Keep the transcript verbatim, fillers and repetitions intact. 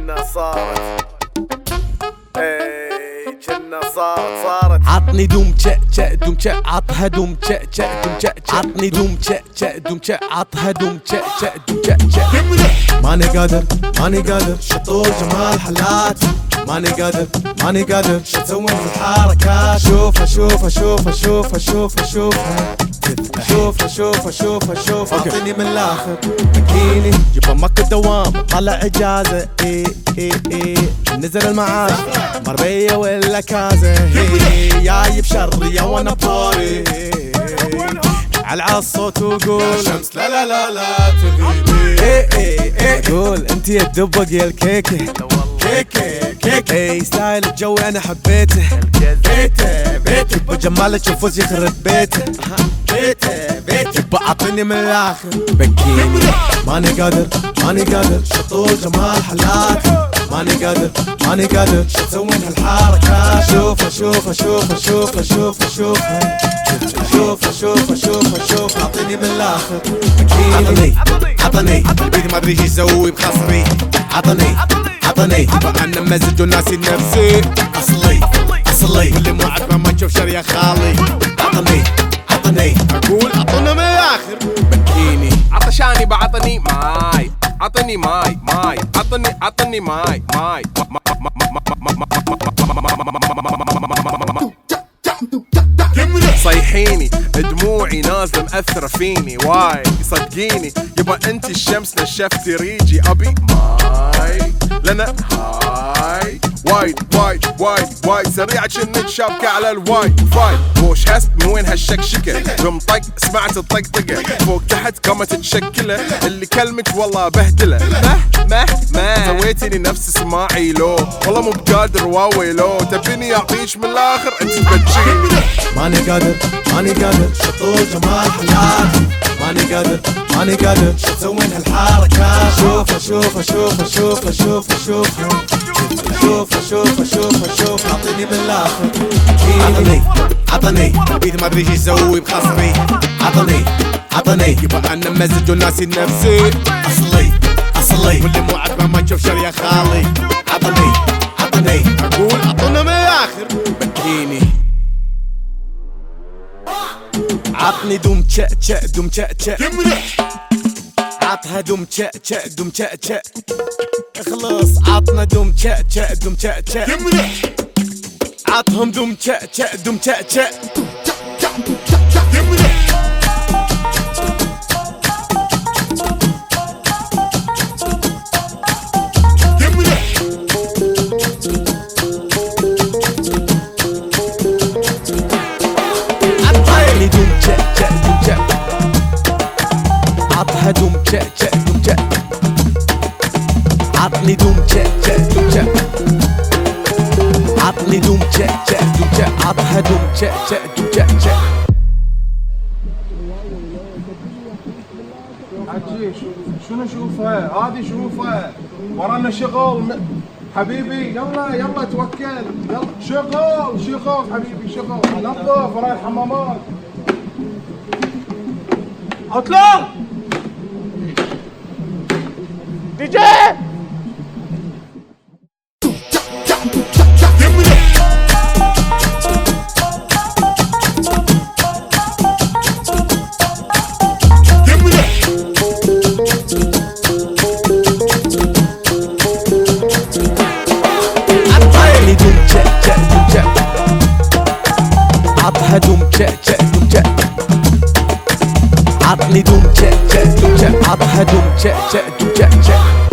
كنا صارت اي كنا صارت صارت عطني دوم تشا تشا دوم تشا عطها دوم تشا تشا دوم تشا عطني دوم تشا تشا دوم تشا عطها دوم تشا تشا دوم تشا ماني قادر ماني قادر شطول جمال حلاتي ماني قادر ماني قادر شو تسوي بالحركات شوفها شوفها شوفها شوفها شوفها شوفها شوفها شوفها شوفها شوفها اعطيني من الاخر بكيني يبا ماكو دوام طلع اجازه اي اي اي نزل المعاش مربيه ولا كازه هي جايب شريه وانا بوري على الصوت وقول شمس لا لا لا لا تغيبي اي اي اي قول انت يا الدبق يا الكيكه كيكه كيكه اي ستايل الجو انا حبيته بيته بيته بجمالك وفوز يخرب بيته بيته بيته بعطني من الاخر بكيني ماني قادر ماني قادر شطول جمال حلاتي ماني قادر ماني قادر شو تسوي هالحركات شوفها شوفها شوفها شوفها شوفها شوفها شوفها شوفها شوفها شوفها اعطيني من الاخر عطني عطني البيت ما ادري ايش يسوي بخصري عطني عطني يبقى انا مزج وناسي نفسي اصلي اصلي واللي مو عجبه ما نشوف شر يا خالي عطني عطني اقول عطنا من الاخر بكيني عطشاني بعطني ماي عطني ماي ماي عطني عطني ماي ماي صيحيني دموعي نازلة مأثرة فيني واي صدقيني يبا انت الشمس نشفتي ريجي ابي ماي لنا هاي وايد وايد وايد وايد سريعة شنك شابكة على الواي فاي وش هست من وين هالشكشكة بمطق سمعت الطقطقة فوق تحت قامت تشكله اللي كلمك والله بهدله مه مه مه سويتني نفس سماعي لو والله مو بقادر واوي لو تبيني اعطيش من الاخر انت تبجيني ماني قادر ماني قادر شطول جمال حلاتي ماني قادر ماني قادر شو تسوي هالحركات شوفها شوفها شوفها شوفها شوفها شوفها شوفها شوفها شوفها شوفها اعطيني من الاخر عطني عطني البيت ما ادري ايش يسوي بخصري عطني عطني يبا انا مزج وناسي نفسي اصلي اصلي واللي مو عجبه ما نشوف شر يا خالي عطني عطني اقول عطنا من الاخر بكيني عطني دوم تشا تشا دوم تشا تشا عطها دوم تشا تشا دوم تشا تشا خلص عطنا دوم تشا تشا دوم تشا تشا عطهم دوم تشا تشا دوم تشا تشا عطها دوم تشا تشا دوم تشا عطني دوم تشا تشا دوم تشا عطني دوم تشا تشا دوم تشا عطها دوم تشا تشا دوم تشا عجيب شنو اشوفها هذه شوفها ورانا شغل حبيبي يلا يلا توكل يلا شغل شغل حبيبي شغل نظف وراي الحمامات اطلع دي جي عطها دوم تشا تشا دوم تشا عطني دوم تشا تشا دوم تشا عطها دوم تشا تشا دوم تشا